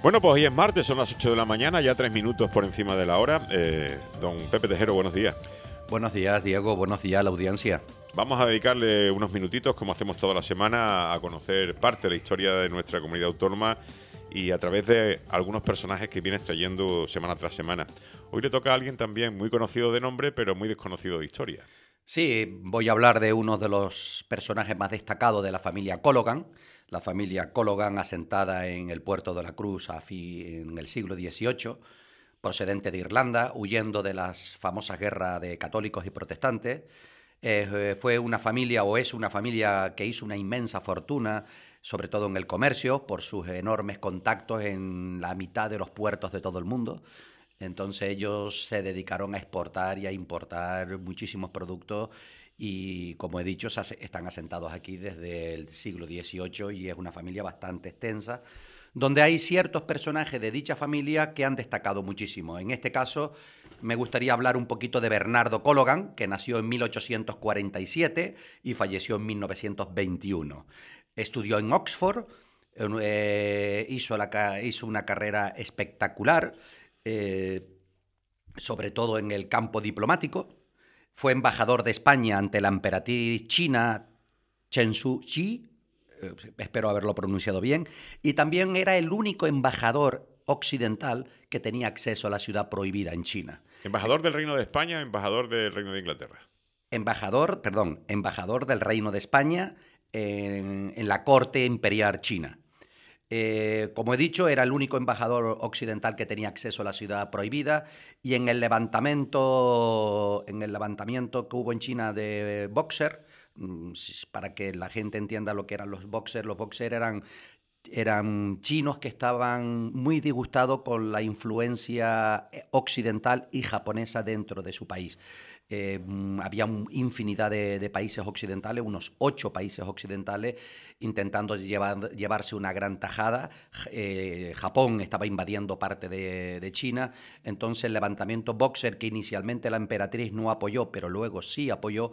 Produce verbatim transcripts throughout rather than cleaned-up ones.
Bueno, pues hoy es martes, son las ocho de la mañana, ya tres minutos por encima de la hora. Eh, don Pepe Tejero, buenos días. Buenos días, Diego. Buenos días a la audiencia. Vamos a dedicarle unos minutitos, como hacemos toda la semana, a conocer parte de la historia de nuestra comunidad autónoma y a través de algunos personajes que vienes trayendo semana tras semana. Hoy le toca a alguien también muy conocido de nombre, pero muy desconocido de historia. Sí, voy a hablar de uno de los personajes más destacados de la familia Cologan, la familia Cologan asentada en el puerto de la Cruz a fi- en el siglo dieciocho, procedente de Irlanda, huyendo de las famosas guerras de católicos y protestantes. Eh, fue una familia, o es una familia, que hizo una inmensa fortuna, sobre todo en el comercio, por sus enormes contactos en la mitad de los puertos de todo el mundo. Entonces ellos se dedicaron a exportar y a importar muchísimos productos y, como he dicho, se ase- están asentados aquí desde el siglo dieciocho y es una familia bastante extensa, donde hay ciertos personajes de dicha familia que han destacado muchísimo. En este caso, me gustaría hablar un poquito de Bernardo Cologan, que nació en mil ochocientos cuarenta y siete y falleció en mil novecientos veintiuno. Estudió en Oxford, eh, hizo, la, ca- hizo una carrera espectacular, eh, sobre todo en el campo diplomático. Fue embajador de España ante la emperatriz china Chen Shi, eh, espero haberlo pronunciado bien, y también era el único embajador occidental que tenía acceso a la ciudad prohibida en China. ¿Embajador del Reino de España, embajador del Reino de Inglaterra? Embajador, perdón, embajador del Reino de España en, en la corte imperial china. Eh, como he dicho, era el único embajador occidental que tenía acceso a la ciudad prohibida y en el levantamiento, en el levantamiento que hubo en China de Boxer, mm, para que la gente entienda lo que eran los Boxer, los Boxer eran eran chinos que estaban muy disgustados con la influencia occidental y japonesa dentro de su país. Eh, había un- infinidad de, de países occidentales, unos ocho países occidentales, intentando llevar- llevarse una gran tajada. Eh, Japón estaba invadiendo parte de, de China, entonces el levantamiento Boxer, que inicialmente la emperatriz no apoyó, pero luego sí apoyó,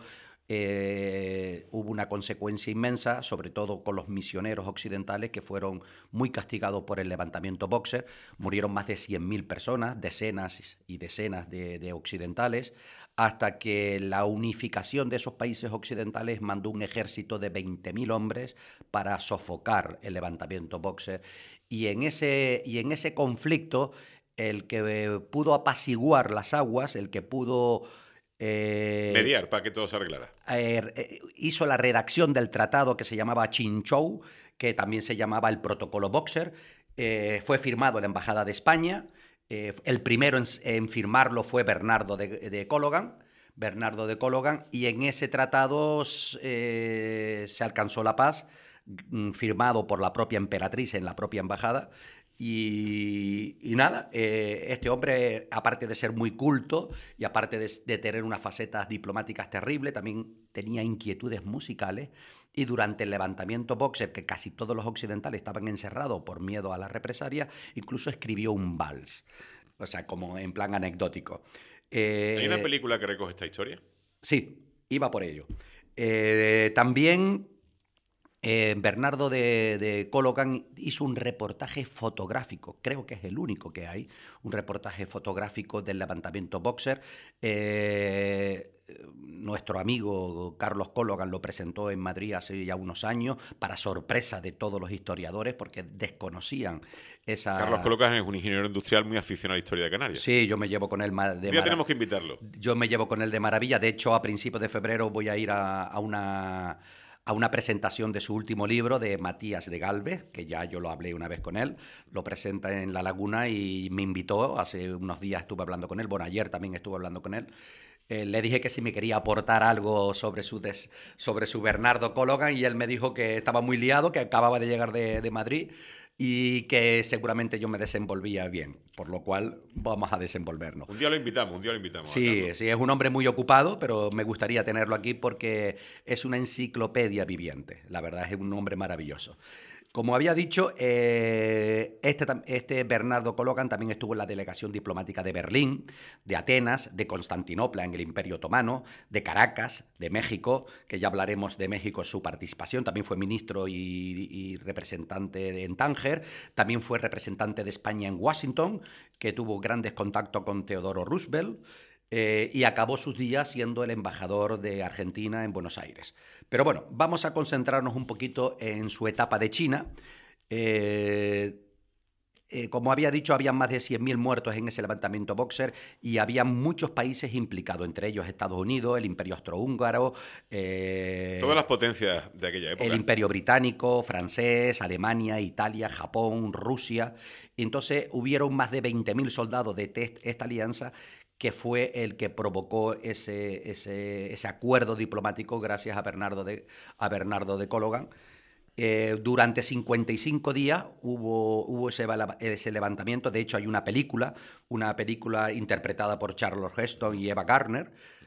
eh, hubo una consecuencia inmensa, sobre todo con los misioneros occidentales que fueron muy castigados por el levantamiento Boxer. Murieron más de cien mil personas, decenas y decenas de, de occidentales, hasta que la unificación de esos países occidentales mandó un ejército de veinte mil hombres para sofocar el levantamiento Boxer. Y en ese, y en ese conflicto, el que eh, pudo apaciguar las aguas, el que pudo eh, Mediar, para que todo se arreglara. eh, hizo la redacción del tratado que se llamaba Chinchou, que también se llamaba el Protocolo Boxer. Eh, fue firmado en la Embajada de España. Eh, el primero en, en, firmarlo fue Bernardo de, de Cologan. Bernardo de Cologan, y en ese tratado eh, se alcanzó la paz, firmado por la propia emperatriz en la propia embajada. Y, y nada, eh, este hombre, aparte de ser muy culto y aparte de, de tener unas facetas diplomáticas terribles, también tenía inquietudes musicales, y durante el levantamiento Boxer, que casi todos los occidentales estaban encerrados por miedo a la represalia, incluso escribió un vals, o sea, como en plan anecdótico. ¿Hay una Eh, película que recoge esta historia? sí, iba por ello. Eh, también eh, Bernardo de, de Cologan hizo un reportaje fotográfico, creo que es el único que hay, un reportaje fotográfico del levantamiento Boxer. Eh, nuestro amigo Carlos Cologan lo presentó en Madrid hace ya unos años, para sorpresa de todos los historiadores, porque desconocían Carlos esa... Colocas es un ingeniero industrial muy aficionado a la historia de Canarias. Sí, yo me llevo con él Un de día mara... tenemos que invitarlo. Yo me llevo con él de maravilla. De hecho, a principios de febrero voy a ir a, a una a una presentación de su último libro, de Matías de Galvez, que ya yo lo hablé una vez con él. Lo presenta en La Laguna y me invitó. Hace unos días estuve hablando con él. Bueno, ayer también estuve hablando con él. Eh, le dije que si me quería aportar algo sobre su, des, sobre su Bernardo Cologan, y él me dijo que estaba muy liado, que acababa de llegar de, de Madrid y que seguramente yo me desenvolvía bien, por lo cual vamos a desenvolvernos. Un día lo invitamos, un día lo invitamos a Sí, Carlos. sí, es un hombre muy ocupado, pero me gustaría tenerlo aquí porque es una enciclopedia viviente. La verdad, es un hombre maravilloso. Como había dicho, eh, este, este Bernardo Kologan también estuvo en la delegación diplomática de Berlín, de Atenas, de Constantinopla en el Imperio Otomano, de Caracas, de México, que ya hablaremos de México, su participación. También fue ministro y, y representante en Tánger. También fue representante de España en Washington, que tuvo grandes contactos con Teodoro Roosevelt. Eh, y acabó sus días siendo el embajador de Argentina en Buenos Aires. Pero bueno, vamos a concentrarnos un poquito en su etapa de China. Eh, eh, como había dicho, había más de cien mil muertos en ese levantamiento Boxer y había muchos países implicados, entre ellos Estados Unidos, el Imperio Austrohúngaro, eh, todas las potencias de aquella época. El Imperio Británico, francés, Alemania, Italia, Japón, Rusia. Y entonces hubieron más de veinte mil soldados de esta alianza, que fue el que provocó ese, ese, ese acuerdo diplomático gracias a Bernardo de, a Bernardo de Kologan. Eh, durante cincuenta y cinco días hubo, hubo ese, ese levantamiento. De hecho, hay una película, una película interpretada por Charles Heston y Eva Gardner,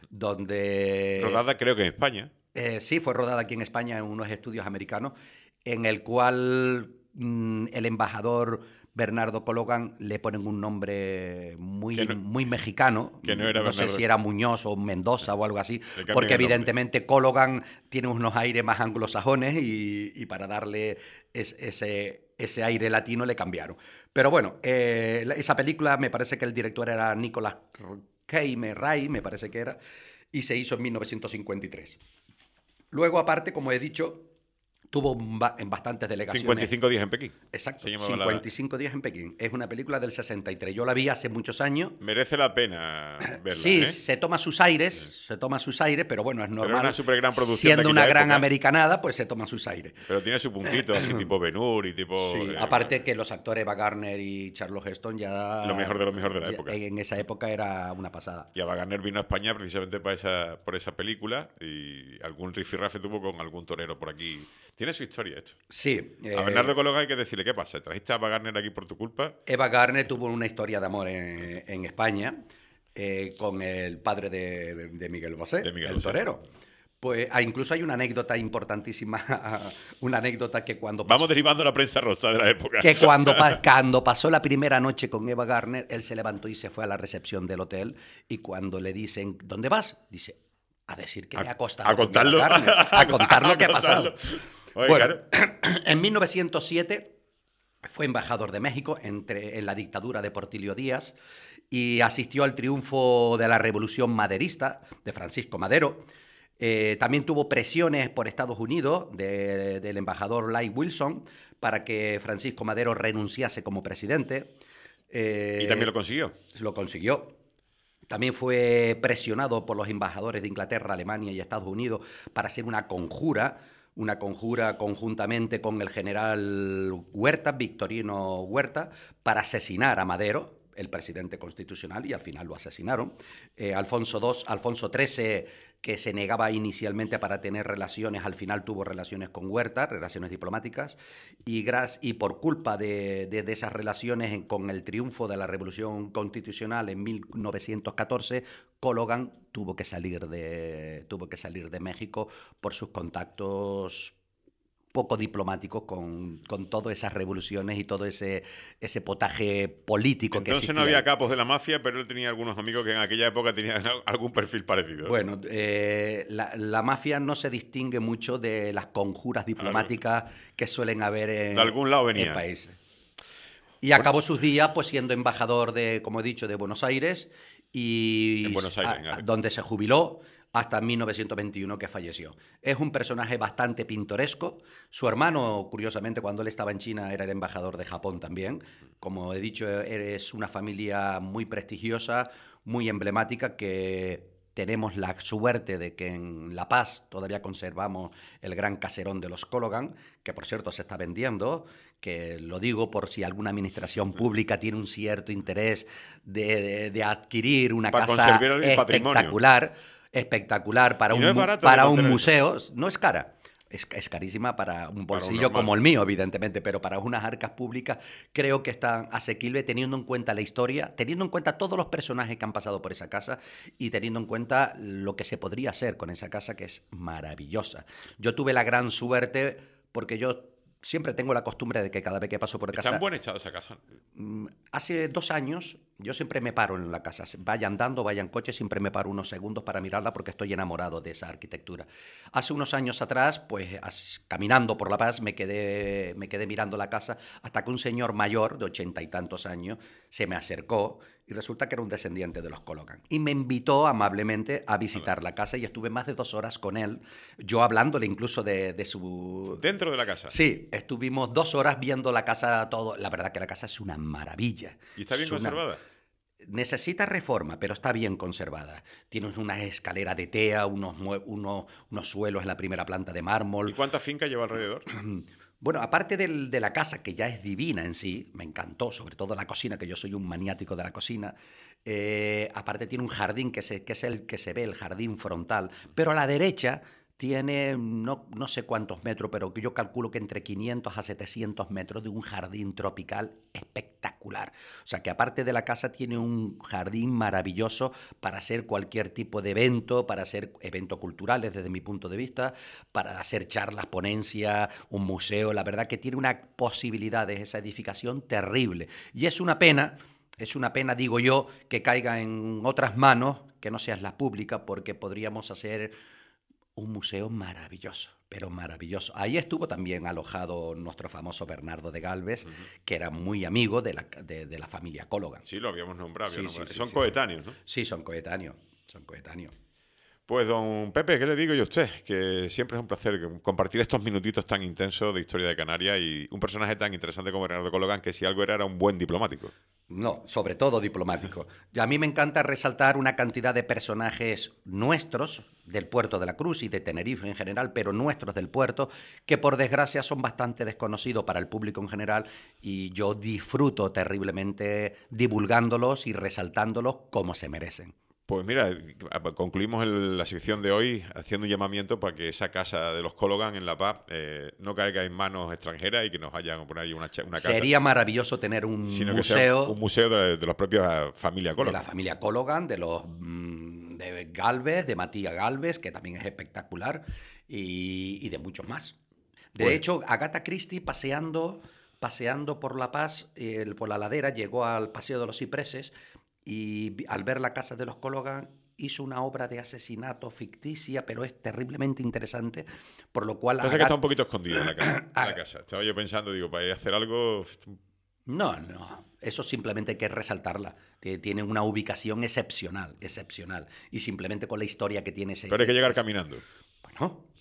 donde... Rodada creo que en España. Eh, sí, fue rodada aquí en España en unos estudios americanos, en el cual mmm, el embajador Bernardo Kologan le ponen un nombre muy, no, muy mexicano. Que no era no sé si era Muñoz o Mendoza o algo así, porque evidentemente Kologan tiene unos aires más anglosajones y, y para darle es, ese, ese aire latino le cambiaron. Pero bueno, eh, esa película me parece que el director era Nicolas Keime Ray, me parece que era, y se hizo en mil novecientos cincuenta y tres. Luego, aparte, como he dicho, tuvo en bastantes delegaciones. cincuenta y cinco días en Pekín. Exacto, cincuenta y cinco la... días en Pekín. Es una película del sesenta y tres. Yo la vi hace muchos años. Merece la pena verla. Sí, ¿eh? se toma sus aires, sí. se toma sus aires, pero bueno, es normal. Pero una super gran producción. Siendo una gran época, americanada, pues se toma sus aires. Pero tiene su puntito, así tipo Ben-Hur y tipo... Sí, eh, aparte que los actores Eva Gardner y Charles Heston ya... Lo mejor de lo mejor de la época. En esa época era una pasada. Y Eva Gardner vino a España precisamente para esa, por esa película y algún rifirrafe tuvo con algún torero por aquí. Tiene su historia esto. Sí. Eh, a Bernardo Kologan hay que decirle, ¿qué pasa? ¿Trajiste a Eva Gardner aquí por tu culpa? Eva Gardner tuvo una historia de amor en, en España eh, con el padre de, de Miguel Bosé, de Miguel el Bosé. torero. Pues ah, incluso hay una anécdota importantísima, una anécdota que cuando... Pasó, Vamos derivando la prensa rosa de la época. Que cuando, cuando pasó la primera noche con Eva Gardner, él se levantó y se fue a la recepción del hotel y cuando le dicen, ¿dónde vas? Dice, a decir que a, me he acostado a contarlo, con Eva Gardner, a contar lo que ha pasado. Oye, bueno, claro. En mil novecientos siete fue embajador de México entre, en la dictadura de Portillo Díaz y asistió al triunfo de la Revolución Maderista de Francisco Madero. Eh, también tuvo presiones por Estados Unidos de, del embajador Lai Wilson para que Francisco Madero renunciase como presidente. Eh, ¿Y también lo consiguió? Lo consiguió. También fue presionado por los embajadores de Inglaterra, Alemania y Estados Unidos para hacer una conjura, una conjura conjuntamente con el general Huerta, Victorino Huerta, para asesinar a Madero, el presidente constitucional, y al final lo asesinaron. Eh, Alfonso segundo, Alfonso trece, que se negaba inicialmente para tener relaciones, al final tuvo relaciones con Huerta, relaciones diplomáticas, y, gras, y por culpa de, de, de esas relaciones, con el triunfo de la Revolución Constitucional en mil novecientos catorce, Kologan tuvo que salir de, tuvo que salir de México por sus contactos poco diplomáticos con, con todas esas revoluciones y todo ese, ese potaje político. Entonces que existía. No había capos de la mafia, pero él tenía algunos amigos que en aquella época tenían algún perfil parecido. Bueno, eh, la, la mafia no se distingue mucho de las conjuras diplomáticas claro. que suelen haber en, de algún lado venía. en países. Y bueno, acabó sus días pues siendo embajador de, como he dicho, de Buenos Aires, y en Buenos Aires, a, donde se jubiló hasta mil novecientos veintiuno, que falleció. Es un personaje bastante pintoresco. Su hermano, curiosamente, cuando él estaba en China, era el embajador de Japón también. Como he dicho, es una familia muy prestigiosa, muy emblemática, que tenemos la suerte de que en La Paz todavía conservamos el gran caserón de los Kologan, que por cierto se está vendiendo, que lo digo por si alguna administración pública tiene un cierto interés de, de, de adquirir una para casa el espectacular. Patrimonio. Espectacular para no un, para un museo. No es cara. Es, es carísima para un bolsillo para como el mío, evidentemente, pero para unas arcas públicas creo que está asequible, teniendo en cuenta la historia, teniendo en cuenta todos los personajes que han pasado por esa casa y teniendo en cuenta lo que se podría hacer con esa casa, que es maravillosa. Yo tuve la gran suerte, porque yo siempre tengo la costumbre de que cada vez que paso por casa... ¿Está en buen estado esa casa? Hace dos años yo siempre me paro en la casa, vaya andando, vaya en coche, siempre me paro unos segundos para mirarla porque estoy enamorado de esa arquitectura. Hace unos años atrás, pues as, caminando por La Paz, me quedé, me quedé mirando la casa hasta que un señor mayor de ochenta y tantos años se me acercó y resulta que era un descendiente de los Cologan. Y me invitó amablemente a visitar la casa y estuve más de dos horas con él, yo hablándole incluso de, de su... ¿Dentro de la casa? Sí, estuvimos dos horas viendo la casa todo. La verdad que la casa es una maravilla. ¿Y está bien es una... conservada? Necesita reforma, pero está bien conservada. Tiene una escalera de tea, unos, unos, unos suelos en la primera planta de mármol. ¿Y cuántas fincas lleva alrededor? Bueno, aparte del, de la casa, que ya es divina en sí, me encantó, sobre todo la cocina, que yo soy un maniático de la cocina, eh, aparte tiene un jardín que, se, que es el que se ve, el jardín frontal, pero a la derecha tiene no, no sé cuántos metros, pero que yo calculo que entre quinientos a setecientos metros de un jardín tropical espectacular. O sea que aparte de la casa tiene un jardín maravilloso para hacer cualquier tipo de evento, para hacer eventos culturales desde mi punto de vista, para hacer charlas, ponencias, un museo. La verdad que tiene una posibilidad de esa edificación terrible. Y es una pena, es una pena, digo yo, que caiga en otras manos, que no sean las públicas, porque podríamos hacer un museo maravilloso, pero maravilloso. Ahí estuvo también alojado nuestro famoso Bernardo de Galvez, uh-huh. que era muy amigo de la, de, de la familia Cólogan. Sí, lo habíamos nombrado. Sí, nombrado. Sí, sí, son sí, coetáneos, sí. ¿no? Sí, son coetáneos, son coetáneos. Pues, don Pepe, ¿qué le digo yo a usted? Que siempre es un placer compartir estos minutitos tan intensos de historia de Canarias y un personaje tan interesante como Bernardo Cólogan, que si algo era, era un buen diplomático. No, sobre todo diplomático. Y a mí me encanta resaltar una cantidad de personajes nuestros, del puerto de la Cruz y de Tenerife en general, pero nuestros del puerto, que por desgracia son bastante desconocidos para el público en general, y yo disfruto terriblemente divulgándolos y resaltándolos como se merecen. Pues mira, concluimos el, la sección de hoy haciendo un llamamiento para que esa casa de los Cólogan en La Paz eh, no caiga en manos extranjeras y que nos vayan a poner ahí una, una casa. Sería maravilloso tener un sino museo. Que sea un museo de, de la propia familia Cólogan. De la familia Cólogan, de los de Galvez, de Matías Galvez, que también es espectacular, y, y de muchos más. De pues, hecho, Agatha Christie paseando, paseando por La Paz, eh, por la ladera, llegó al Paseo de los Cipreses, y al ver la casa de los Cólogan hizo una obra de asesinato ficticia, pero es terriblemente interesante, por lo cual... Pasa Agat... que está un poquito escondido en la, casa, en la casa. Estaba yo pensando, digo, para ir a hacer algo... No, no, eso simplemente hay que resaltarla. Tiene una ubicación excepcional, excepcional, y simplemente con la historia que tiene ese... Pero hay que llegar caminando. Bueno,